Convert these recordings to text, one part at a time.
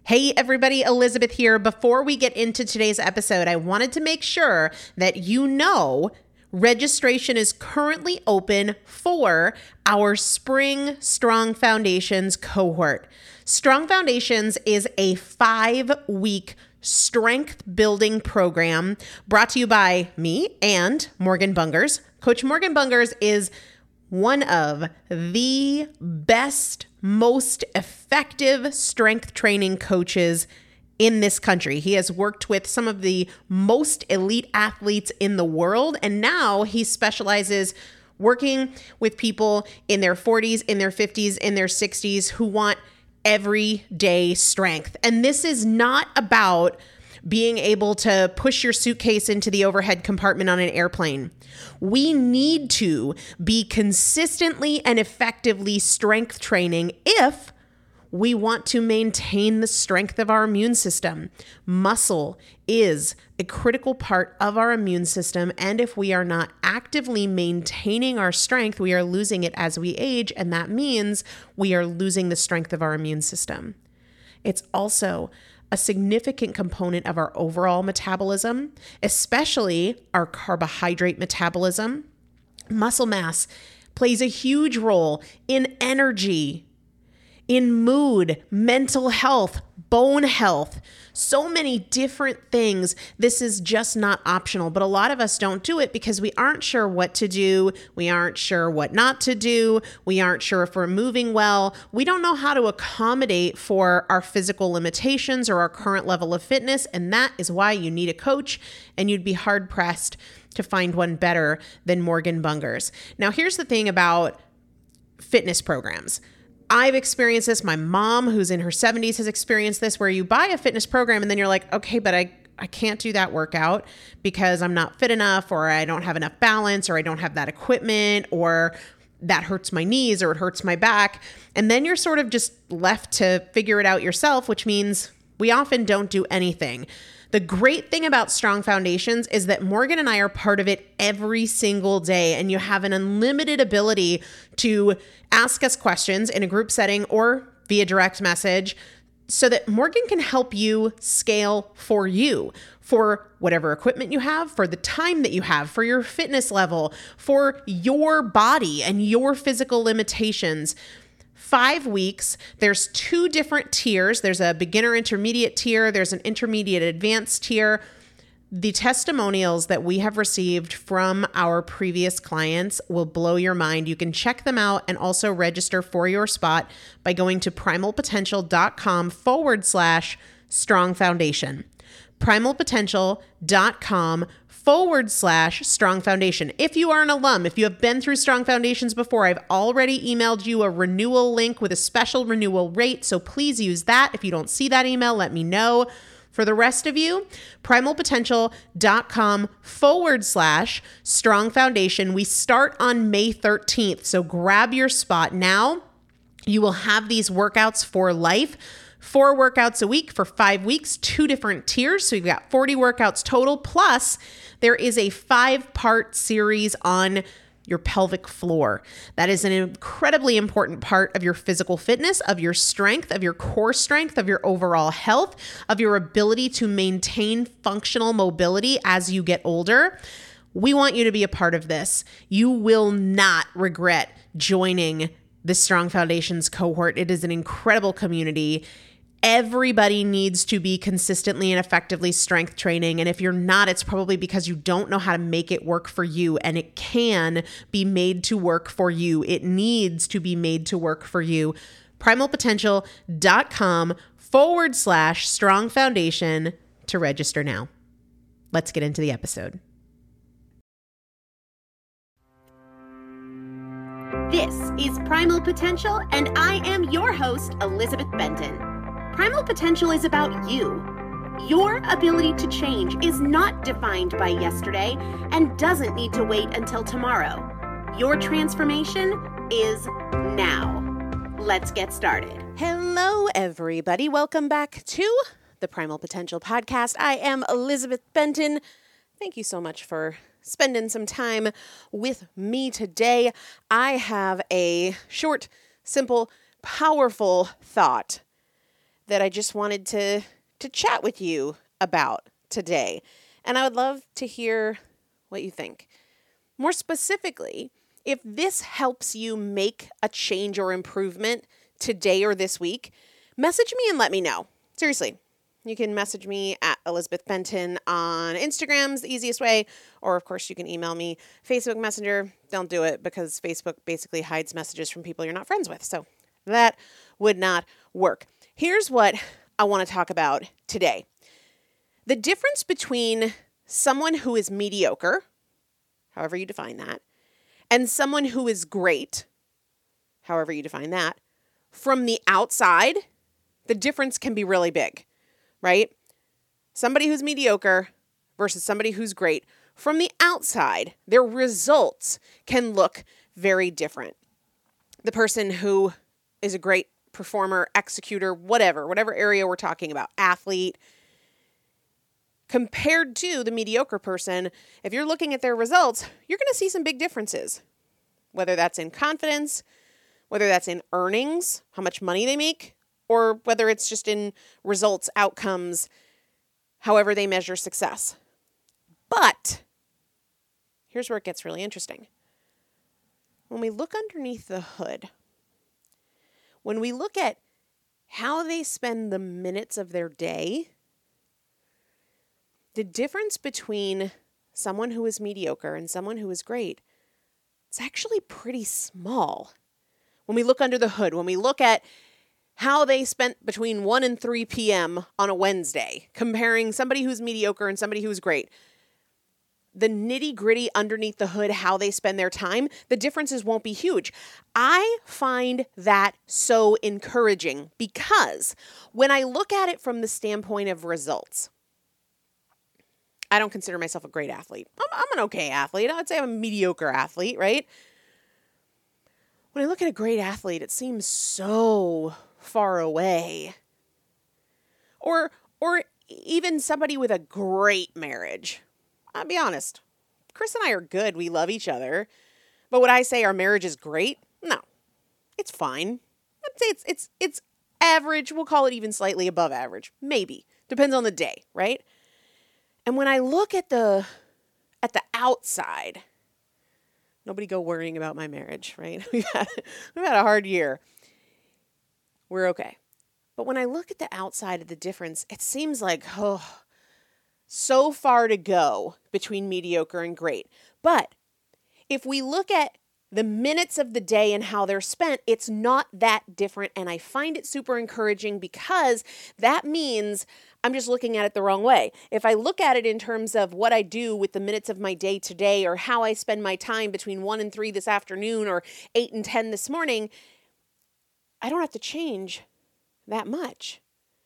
Hey everybody, Elizabeth here. Before we get into today's episode, I wanted to make sure that you know registration is currently open for our Spring Strong Foundations cohort. Strong Foundations is a 5-week strength building program brought to you by me and Morgan Bungers. Coach Morgan Bungers is one of the best, most effective strength training coaches in this country. He has worked with some of the most elite athletes in the world, and now he specializes working with people in their 40s, in their 50s, in their 60s who want everyday strength. And this is not about being able to push your suitcase into the overhead compartment on an airplane. We need to be consistently and effectively strength training if we want to maintain the strength of our immune system. Muscle is a critical part of our immune system, and if we are not actively maintaining our strength, we are losing it as we age, and that means we are losing the strength of our immune system. It's also a significant component of our overall metabolism, especially our carbohydrate metabolism. Muscle mass plays a huge role in energy, in mood, mental health, bone health, so many different things. This is just not optional, but a lot of us don't do it because we aren't sure what to do. We aren't sure what not to do. We aren't sure if we're moving well. We don't know how to accommodate for our physical limitations or our current level of fitness, and that is why you need a coach, and you'd be hard-pressed to find one better than Morgan Bungers. Now, here's the thing about fitness programs. I've experienced this. My mom, who's in her 70s, has experienced this, where you buy a fitness program and then you're like, okay, but I can't do that workout because I'm not fit enough, or I don't have enough balance, or I don't have that equipment, or that hurts my knees, or it hurts my back. And then you're sort of just left to figure it out yourself, which means we often don't do anything. The great thing about Strong Foundations is that Morgan and I are part of it every single day, and you have an unlimited ability to ask us questions in a group setting or via direct message so that Morgan can help you scale for you, for whatever equipment you have, for the time that you have, for your fitness level, for your body and your physical limitations. 5 weeks, there's 2 different tiers. There's a beginner intermediate tier. There's an intermediate advanced tier. The testimonials that we have received from our previous clients will blow your mind. You can check them out and also register for your spot by going to primalpotential.com/strong foundation. primalpotential.com/strong foundation. If you are an alum, if you have been through Strong Foundations before, I've already emailed you a renewal link with a special renewal rate, so please use that. If you don't see that email, let me know. For the rest of you, primalpotential.com/strong foundation. We start on May 13th, so grab your spot now. You will have these workouts for life. 4 workouts a week for 5 weeks, 2 different tiers. So you've got 40 workouts total. Plus, there is a 5-part series on your pelvic floor. That is an incredibly important part of your physical fitness, of your strength, of your core strength, of your overall health, of your ability to maintain functional mobility as you get older. We want you to be a part of this. You will not regret joining the Strong Foundations cohort. It is an incredible community. Everybody needs to be consistently and effectively strength training. And if you're not, it's probably because you don't know how to make it work for you. And it can be made to work for you. It needs to be made to work for you. primalpotential.com/strong foundation to register now. Let's get into the episode. This is Primal Potential, and I am your host, Elizabeth Benton. Primal Potential is about you. Your ability to change is not defined by yesterday and doesn't need to wait until tomorrow. Your transformation is now. Let's get started. Hello, everybody. Welcome back to the Primal Potential Podcast. I am Elizabeth Benton. Thank you so much for spending some time with me today. I have a short, simple, powerful thought that I just wanted to chat with you about today. And I would love to hear what you think. More specifically, if this helps you make a change or improvement today or this week, message me and let me know. Seriously. You can message me at Elizabeth Benton on Instagram's the easiest way. Or, of course, you can email me. Facebook Messenger, don't do it because Facebook basically hides messages from people you're not friends with. So that would not work. Here's what I want to talk about today. The difference between someone who is mediocre, however you define that, and someone who is great, however you define that, from the outside, the difference can be really big. Right? Somebody who's mediocre versus somebody who's great. From the outside, their results can look very different. The person who is a great performer, executor, whatever area we're talking about, athlete, compared to the mediocre person, if you're looking at their results, you're going to see some big differences. Whether that's in confidence, whether that's in earnings, how much money they make, or whether it's just in results, outcomes, however they measure success. But here's where it gets really interesting. When we look underneath the hood, when we look at how they spend the minutes of their day, the difference between someone who is mediocre and someone who is great, it's actually pretty small. When we look under the hood, when we look at how they spent between 1 and 3 p.m. on a Wednesday, comparing somebody who's mediocre and somebody who's great. The nitty-gritty underneath the hood, how they spend their time, the differences won't be huge. I find that so encouraging because when I look at it from the standpoint of results, I don't consider myself a great athlete. I'm an okay athlete. I would say I'm a mediocre athlete, right? When I look at a great athlete, it seems so far away. Or even somebody with a great marriage. I'll be honest. Chris and I are good. We love each other. But would I say our marriage is great? No. It's fine. I'd say it's average. We'll call it even slightly above average. Maybe. Depends on the day, right? And when I look at the outside, nobody go worrying about my marriage, right? We've had a hard year. We're okay. But when I look at the outside of the difference, it seems like, so far to go between mediocre and great. But if we look at the minutes of the day and how they're spent, it's not that different. And I find it super encouraging because that means I'm just looking at it the wrong way. If I look at it in terms of what I do with the minutes of my day today or how I spend my time between 1 and 3 this afternoon or 8 and 10 this morning, I don't have to change that much.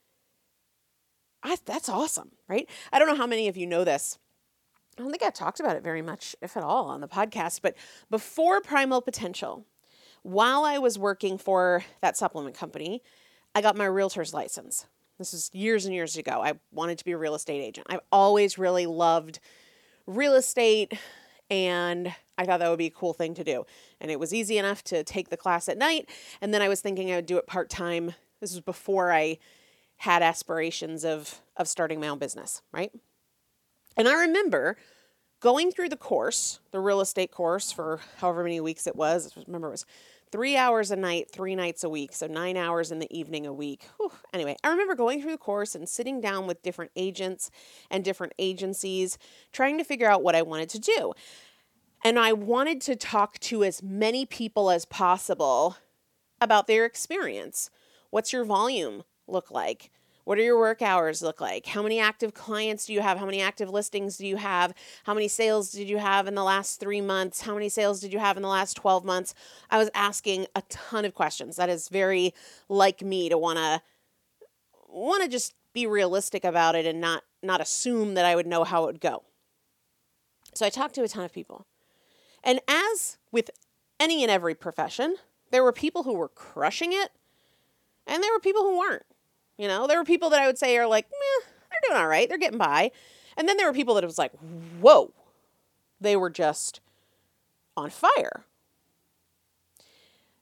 That's awesome, right? I don't know how many of you know this. I don't think I talked about it very much, if at all, on the podcast, but before Primal Potential, while I was working for that supplement company, I got my realtor's license. This was years and years ago. I wanted to be a real estate agent. I've always really loved real estate, and I thought that would be a cool thing to do. And it was easy enough to take the class at night, and then I was thinking I would do it part-time. This was before I had aspirations of starting my own business, right? And I remember going through the course, the real estate course for however many weeks it was. I remember it was 3 hours a night, 3 nights a week. So 9 hours in the evening a week. Whew. Anyway, I remember going through the course and sitting down with different agents and different agencies, trying to figure out what I wanted to do. And I wanted to talk to as many people as possible about their experience. What's your volume look like? What do your work hours look like? How many active clients do you have? How many active listings do you have? How many sales did you have in the last 3 months? How many sales did you have in the last 12 months? I was asking a ton of questions. That is very like me to want to just be realistic about it and not assume that I would know how it would go. So I talked to a ton of people. And as with any and every profession, there were people who were crushing it and there were people who weren't. You know, there were people that I would say are like, they're doing all right. They're getting by. And then there were people that it was like, whoa, they were just on fire.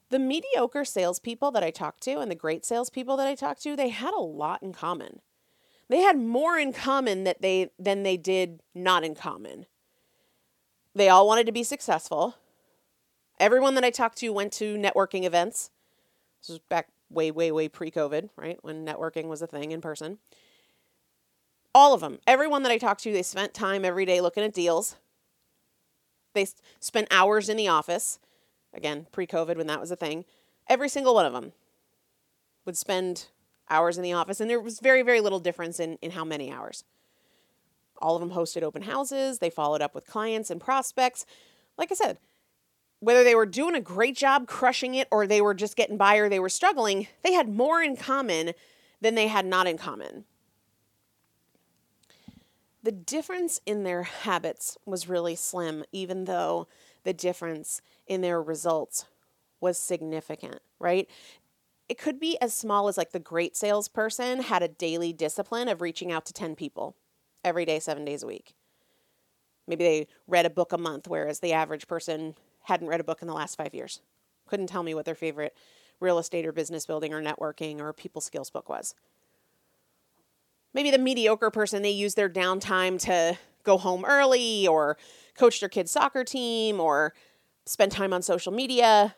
The mediocre salespeople that I talked to and the great salespeople that I talked to, they had a lot in common. They had more in common than they did not in common. They all wanted to be successful. Everyone that I talked to went to networking events. This was back way, way, way pre-COVID, right? When networking was a thing in person. All of them. Everyone that I talked to, they spent time every day looking at deals. They spent hours in the office. Again, pre-COVID when that was a thing. Every single one of them would spend hours in the office. And there was very, very little difference in how many hours. All of them hosted open houses. They followed up with clients and prospects. Like I said, whether they were doing a great job crushing it or they were just getting by or they were struggling, they had more in common than they had not in common. The difference in their habits was really slim, even though the difference in their results was significant, right? It could be as small as like the great salesperson had a daily discipline of reaching out to 10 people every day, 7 days a week. Maybe they read a book a month, whereas the average person hadn't read a book in the last 5 years. Couldn't tell me what their favorite real estate or business building or networking or people skills book was. Maybe the mediocre person, they use their downtime to go home early or coach their kid's soccer team or spend time on social media.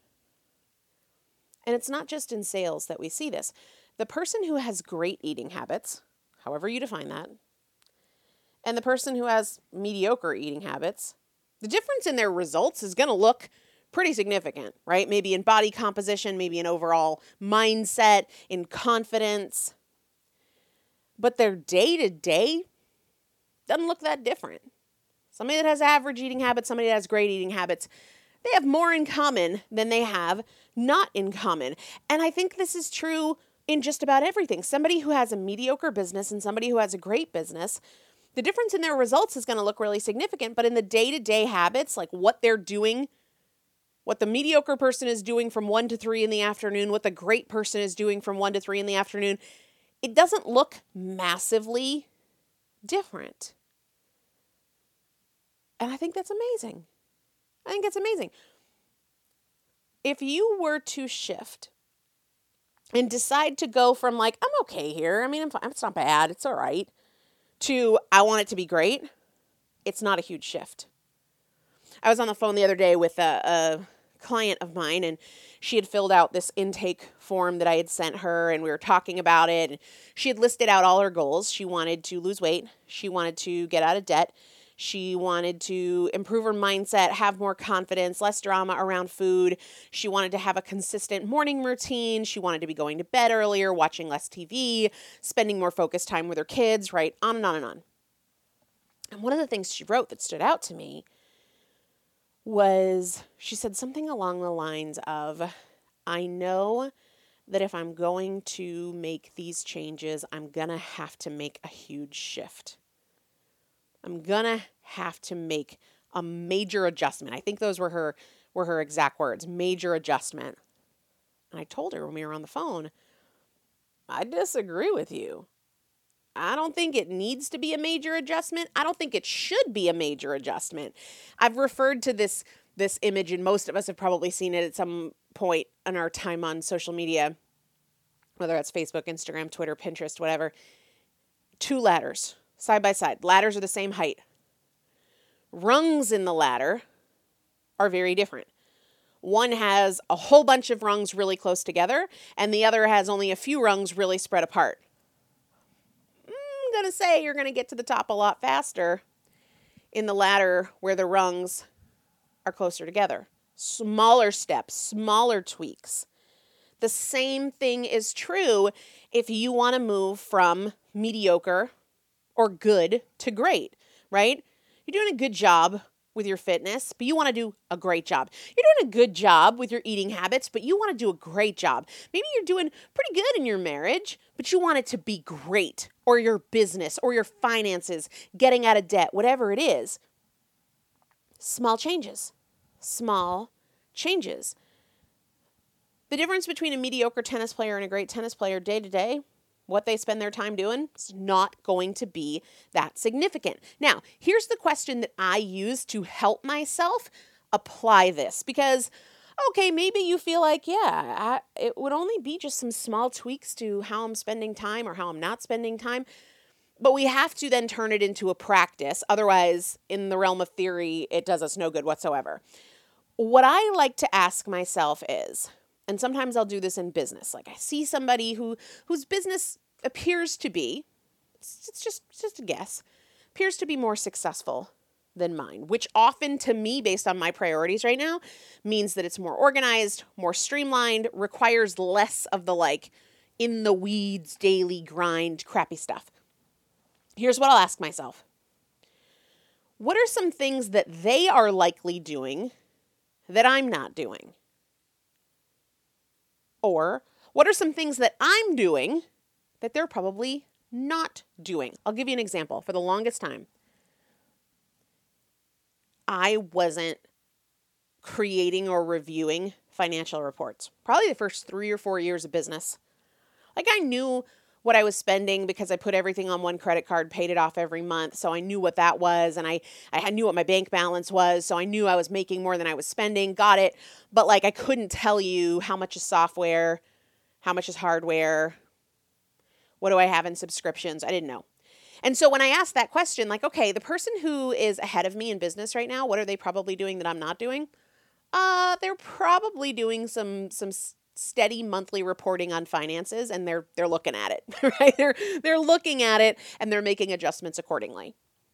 And it's not just in sales that we see this. The person who has great eating habits, however you define that, and the person who has mediocre eating habits, the difference in their results is going to look pretty significant, right? Maybe in body composition, maybe in overall mindset, in confidence. But their day-to-day doesn't look that different. Somebody that has average eating habits, somebody that has great eating habits, they have more in common than they have not in common. And I think this is true in just about everything. Somebody who has a mediocre business and somebody who has a great business, the difference in their results is going to look really significant. But in the day-to-day habits, like what they're doing, what the mediocre person is doing from 1 to 3 in the afternoon, what the great person is doing from 1 to 3 in the afternoon, it doesn't look massively different. And I think that's amazing. I think it's amazing. If you were to shift and decide to go from like, I'm okay here, I mean, it's not bad, it's all right, to I want it to be great, it's not a huge shift. I was on the phone the other day with a client of mine, and she had filled out this intake form that I had sent her, and we were talking about it. And she had listed out all her goals. She wanted to lose weight. She wanted to get out of debt. She wanted to improve her mindset, have more confidence, less drama around food. She wanted to have a consistent morning routine. She wanted to be going to bed earlier, watching less TV, spending more focused time with her kids, right? On and on and on. And one of the things she wrote that stood out to me was, she said something along the lines of, I know that if I'm going to make these changes, I'm going to have to make a huge shift. I'm going to have to make a major adjustment. I think those were her exact words, major adjustment. And I told her when we were on the phone, I disagree with you. I don't think it needs to be a major adjustment. I don't think it should be a major adjustment. I've referred to this image, and most of us have probably seen it at some point in our time on social media, whether that's Facebook, Instagram, Twitter, Pinterest, whatever. 2 ladders, side by side. Ladders are the same height. Rungs in the ladder are very different. One has a whole bunch of rungs really close together, and the other has only a few rungs really spread apart. I'm going to say you're going to get to the top a lot faster in the ladder where the rungs are closer together. Smaller steps, smaller tweaks. The same thing is true if you want to move from mediocre or good to great, right? You're doing a good job with your fitness, but you want to do a great job. You're doing a good job with your eating habits, but you want to do a great job. Maybe you're doing pretty good in your marriage, but you want it to be great, or your business, or your finances, getting out of debt, whatever it is. Small changes. Small changes. The difference between a mediocre tennis player and a great tennis player day to day, what they spend their time doing, is not going to be that significant. Now, here's the question that I use to help myself apply this, because Okay, maybe you feel like, yeah, it would only be just some small tweaks to how I'm spending time or how I'm not spending time. But we have to then turn it into a practice. Otherwise, in the realm of theory, it does us no good whatsoever. What I like to ask myself is, and sometimes I'll do this in business, like I see somebody whose business appears to be, it's just a guess, appears to be more successful than mine, which often to me, based on my priorities right now, means that it's more organized, more streamlined, requires less of the like in the weeds, daily grind, crappy stuff. Here's what I'll ask myself. What are some things that they are likely doing that I'm not doing? Or what are some things that I'm doing that they're probably not doing? I'll give you an example. For the longest time, I wasn't creating or reviewing financial reports. Probably the first 3 or 4 years of business. Like I knew what I was spending because I put everything on one credit card, paid it off every month. So I knew what that was. And I knew what my bank balance was. So I knew I was making more than I was spending. Got it. But like I couldn't tell you how much is software, how much is hardware, what do I have in subscriptions? I didn't know. And so when I asked that question, like, okay, the person who is ahead of me in business right now, what are they probably doing that I'm not doing? They're probably doing some steady monthly reporting on finances, and they're looking at it, right? They're looking at it and they're making adjustments accordingly.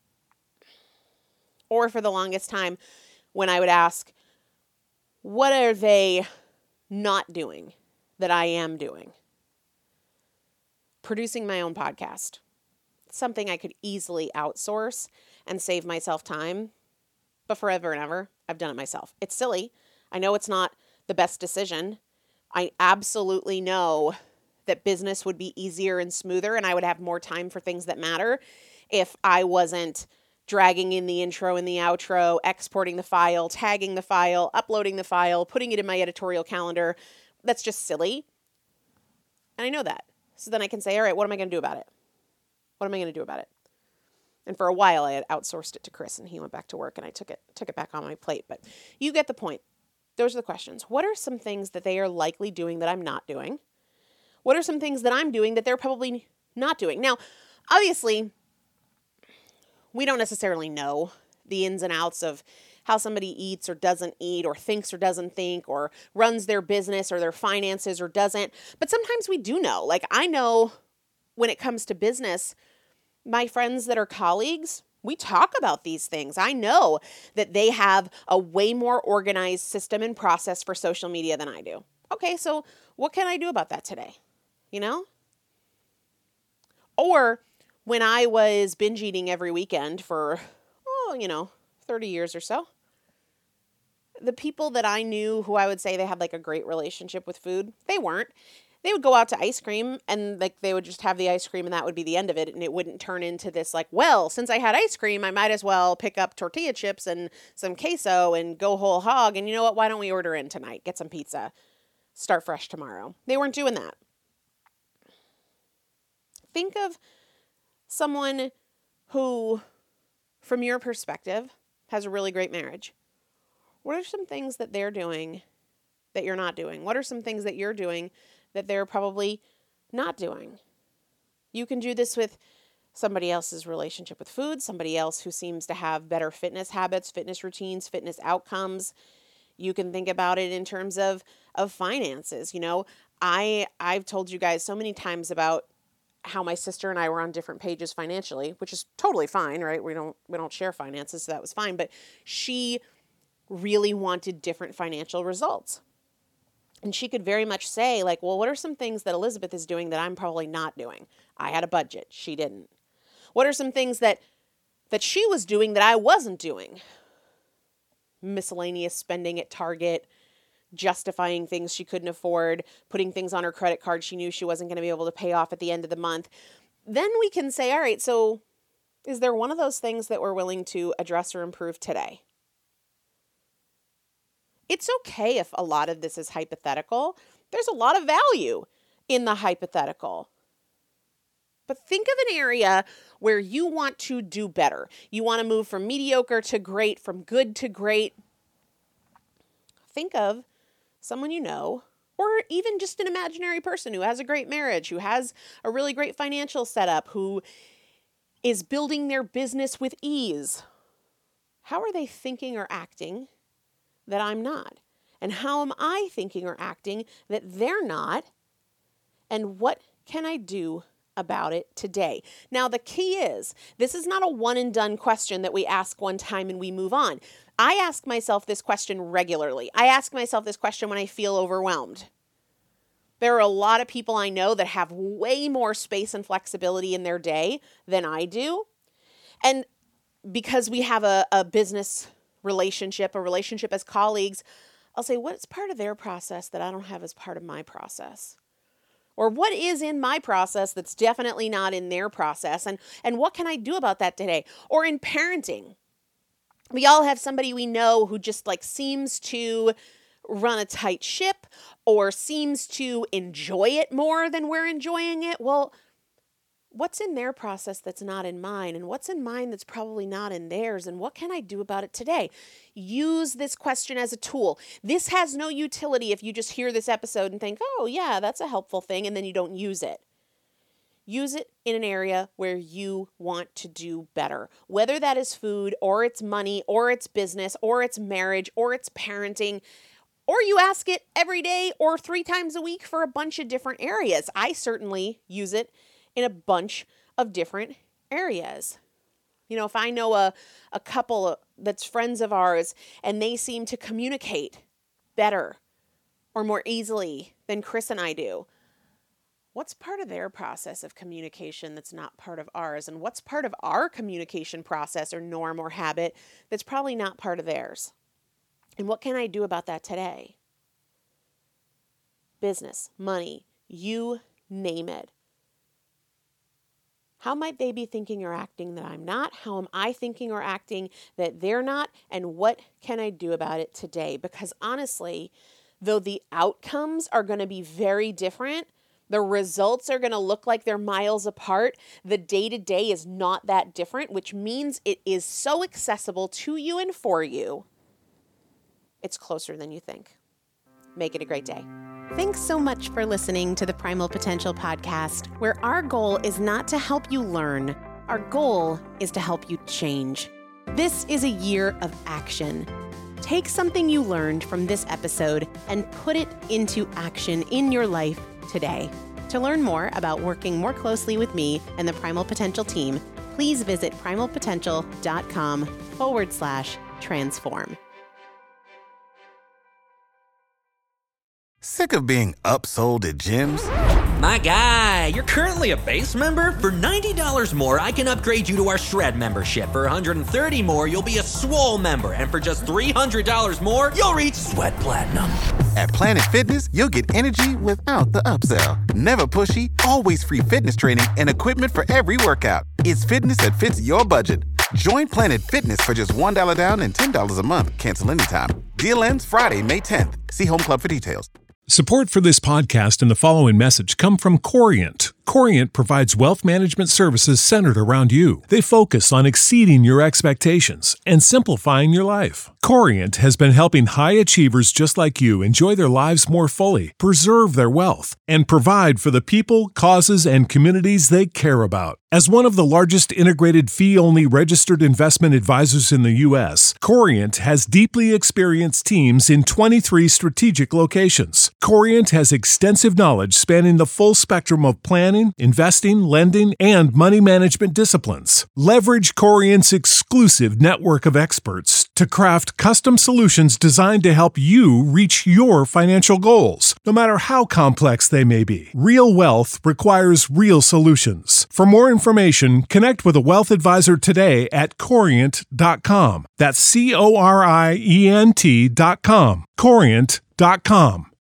Or for the longest time, when I would ask, what are they not doing that I am doing? Producing my own podcast. Something I could easily outsource and save myself time, but forever and ever, I've done it myself. It's silly. I know it's not the best decision. I absolutely know that business would be easier and smoother and I would have more time for things that matter if I wasn't dragging in the intro and the outro, exporting the file, tagging the file, uploading the file, putting it in my editorial calendar. That's just silly. And I know that. So then I can say, all right, what am I going to do about it? What am I going to do about it? And for a while I had outsourced it to Chris and he went back to work and I took it back on my plate. But you get the point. Those are the questions. What are some things that they are likely doing that I'm not doing? What are some things that I'm doing that they're probably not doing? Now, obviously, we don't necessarily know the ins and outs of how somebody eats or doesn't eat or thinks or doesn't think or runs their business or their finances or doesn't. But sometimes we do know. Like I know when it comes to business, my friends that are colleagues, we talk about these things. I know that they have a way more organized system and process for social media than I do. Okay, so what can I do about that today? You know? Or when I was binge eating every weekend for, 30 years or so, the people that I knew who I would say they had like a great relationship with food, they weren't. They would go out to ice cream and like they would just have the ice cream and that would be the end of it. And it wouldn't turn into this like, well, since I had ice cream, I might as well pick up tortilla chips and some queso and go whole hog. And you know what? Why don't we order in tonight? Get some pizza. Start fresh tomorrow. They weren't doing that. Think of someone who, from your perspective, has a really great marriage. What are some things that they're doing that you're not doing? What are some things that you're doing that they're probably not doing? You can do this with somebody else's relationship with food, somebody else who seems to have better fitness habits, fitness routines, fitness outcomes. You can think about it in terms of finances. I've told you guys so many times about how my sister and I were on different pages financially, which is totally fine, right? We don't share finances, so that was fine. But she really wanted different financial results. And she could very much say, like, well, what are some things that Elizabeth is doing that I'm probably not doing? I had a budget. She didn't. What are some things that she was doing that I wasn't doing? Miscellaneous spending at Target, justifying things she couldn't afford, putting things on her credit card she knew she wasn't going to be able to pay off at the end of the month. Then we can say, all right, so is there one of those things that we're willing to address or improve today? It's okay if a lot of this is hypothetical. There's a lot of value in the hypothetical. But think of an area where you want to do better. You want to move from mediocre to great, from good to great. Think of someone you know, or even just an imaginary person who has a great marriage, who has a really great financial setup, who is building their business with ease. How are they thinking or acting that I'm not? And how am I thinking or acting that they're not? And what can I do about it today? Now, the key is, this is not a one and done question that we ask one time and we move on. I ask myself this question regularly. I ask myself this question when I feel overwhelmed. There are a lot of people I know that have way more space and flexibility in their day than I do. And because we have a business relationship, a relationship as colleagues, I'll say, what's part of their process that I don't have as part of my process? Or what is in my process that's definitely not in their process? And what can I do about that today? Or in parenting, we all have somebody we know who just seems to run a tight ship or seems to enjoy it more than we're enjoying it. Well, what's in their process that's not in mine? And what's in mine that's probably not in theirs? And what can I do about it today? Use this question as a tool. This has no utility if you just hear this episode and think, oh yeah, that's a helpful thing, and then you don't use it. Use it in an area where you want to do better, whether that is food or it's money or it's business or it's marriage or it's parenting, or you ask it every day or 3 times a week for a bunch of different areas. I certainly use it in a bunch of different areas. If I know a couple that's friends of ours and they seem to communicate better or more easily than Chris and I do, what's part of their process of communication that's not part of ours? And what's part of our communication process or norm or habit that's probably not part of theirs? And what can I do about that today? Business, money, you name it. How might they be thinking or acting that I'm not? How am I thinking or acting that they're not? And what can I do about it today? Because honestly, though the outcomes are going to be very different, the results are going to look like they're miles apart. The day-to-day is not that different, which means it is so accessible to you and for you. It's closer than you think. Make it a great day. Thanks so much for listening to the Primal Potential Podcast, where our goal is not to help you learn. Our goal is to help you change. This is a year of action. Take something you learned from this episode and put it into action in your life today. To learn more about working more closely with me and the Primal Potential team, please visit primalpotential.com/transform. Sick of being upsold at gyms? My guy, you're currently a base member? For $90 more, I can upgrade you to our Shred membership. For $130 more, you'll be a Swole member. And for just $300 more, you'll reach Sweat Platinum. At Planet Fitness, you'll get energy without the upsell. Never pushy, always free fitness training and equipment for every workout. It's fitness that fits your budget. Join Planet Fitness for just $1 down and $10 a month. Cancel anytime. Deal ends Friday, May 10th. See Home Club for details. Support for this podcast and the following message come from Corient. Corient provides wealth management services centered around you. They focus on exceeding your expectations and simplifying your life. Corient has been helping high achievers just like you enjoy their lives more fully, preserve their wealth, and provide for the people, causes, and communities they care about. As one of the largest integrated fee-only registered investment advisors in the U.S., Corient has deeply experienced teams in 23 strategic locations. Corient has extensive knowledge spanning the full spectrum of planning, investing, lending, and money management disciplines. Leverage Corient's exclusive network of experts to craft custom solutions designed to help you reach your financial goals, no matter how complex they may be. Real wealth requires real solutions. For more information, connect with a wealth advisor today at Corient.com. That's Corient.com. Corient.com.